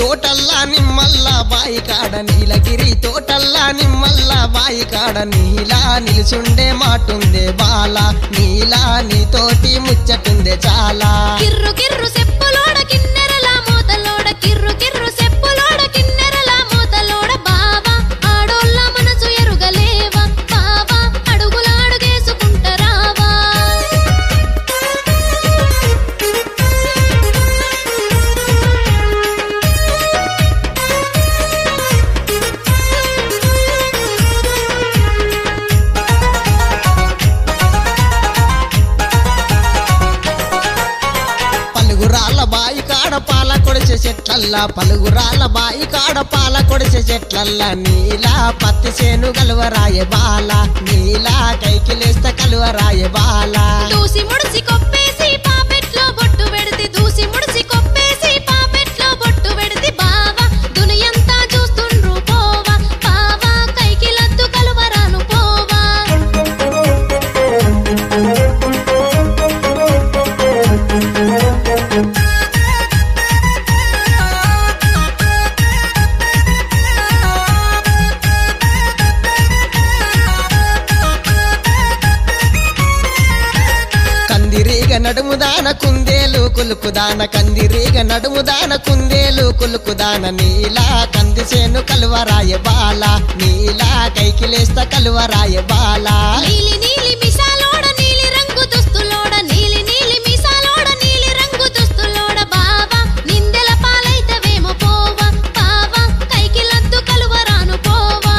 తోటల్లా నిమ్మల్లా బాయి కాడ నీలగిరి తోటల్లా నిమ్మల్లా బాయి కాడ నీలా నిలుచుండే మాటుందే బాల నీలా నీతోటి ముచ్చటుందే చాలా కిర్రు కిర్రు సెప్పులోడ కిన్నెరల మోతలోడ కిర్రు కిర్రు సెప్పులోడ కిన్నెరల మోతలోడ బావా ఆడోళ్ళ మనసు ఎరుగలేవా బావా అడుగుల అడుగేసుకుంటరావా పలుగురాళ్ళ బాయి కాడ పాల కొడిసే చెట్లల్లా పలుగురాళ్ళ బాయి కాడ పాల కొడిసే చెట్లల్లా నీలా పత్తి చేను కలువరాయే బాల నీలా కైకిలేస్త కలువరాయే బాల దూసి ముడిసి కొప్పేసి పాపెట్లో బొట్టు పెడితే దూసి ముడిసి కొప్పేసి పాపెట్లో బొట్టు పెడితే బావా దునియంతా చూస్తుండ్రు పోవా బావా కైకిలద్దు కలువరాను పోవా కందిరీగ నడుముదాన కుందేలు కులుకుదాన కందిరీగ నడుముదాన కుందేలు కులుకుదాన నీలా కంది చేను కలువరాయ బాల నీలా కైకిలేస్త కలువరాయ బాల నీలి నీలి మిసాలోడ నీలి రంగు దుస్తులోడ నీలి నీలి మిసాలోడ నీలి రంగు దుస్తులోడ బావా నిందెల పాలైతవేమో పోవా బావా కైకిలద్దు కలువరాను పోవా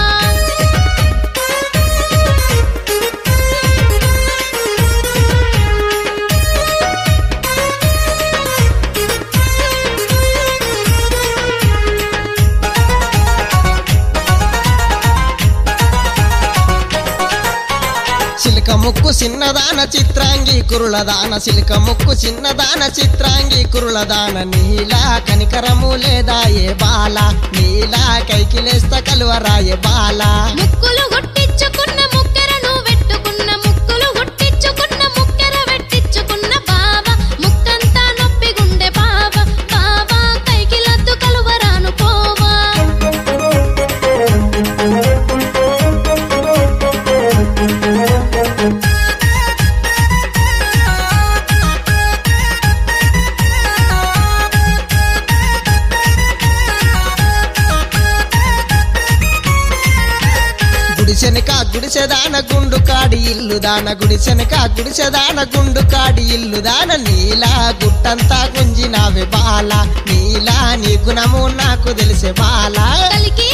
చిలుక ముక్కు చిన్నదాన చిత్రాంగి కురులదాన చిలుక ముక్కు చిన్నదాన చిత్రాంగి కురులదాన నీలా కనికరము లేదా ఏ బాల నీలా కైకిలేస్త కలువరాయే బాల ముక్కులు గుట్టించుకున్న ముక్కెరను వెట్టుకున్న ముక్కులు గుట్టించుకున్న ముక్కెర వెట్టించుకున్న బావా ముక్కంతా నొప్పి గుండె బావా బావా కైకిలద్దు కలువరాను పోవా గుడిసెనక గుడిసెదాన గుండు కాడి ఇల్లుదాన గుడిసెనక గుడిసెదాన గుండు కాడి ఇల్లుదాన నీలా గుట్టంతా గుంజినావే బాల నీలా నీ గుణము నాకు తెలిసే బాల కలికి